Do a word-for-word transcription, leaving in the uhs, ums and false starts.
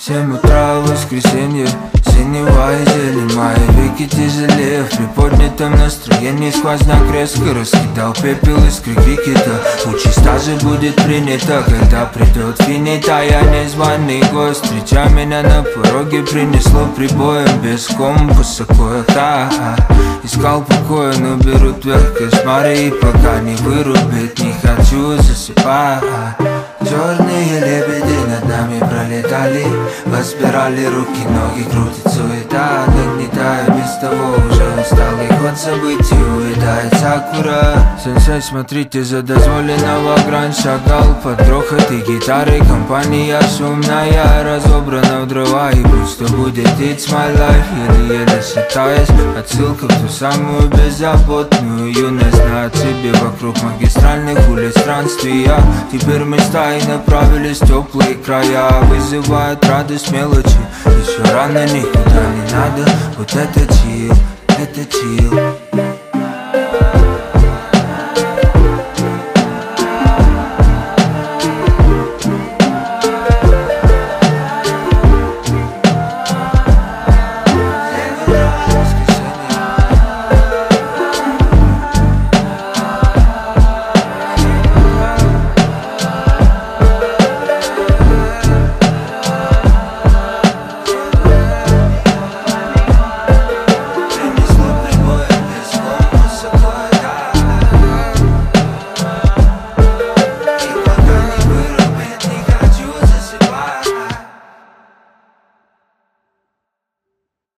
Семь утра, воскресенье, синевая зелень, мои веки тяжелее в приподнятом настроении. Сквозняк резко раскидал пепел искры крикета. Участь же будет принята, когда придет финит. А я незваный гость, встреча меня на пороге, принесло прибоем без компаса кое-как. Искал покоя, но берут вверх кошмары, и пока не вырубит, не хочу засыпать. Черные лебеди над нами пролетали, по спирали руки, ноги крутит суета. Нагнетая без того уже усталый ход событий, увядает сакура. Сенсей, смотрите, за дозволенного грань шагал под грохот и гитары. Компания шумная, разобрана в дрова, и будь что будет, it's my life. Еле-еле шатаясь, отсылка в ту самую беззаботную юность. На отсыбе вокруг магистральных улиц странствия. Теперь мы стаи направились в теплые края, вызывает радость мелочи. Еще рано, никуда не надо, вот это чил, это чил.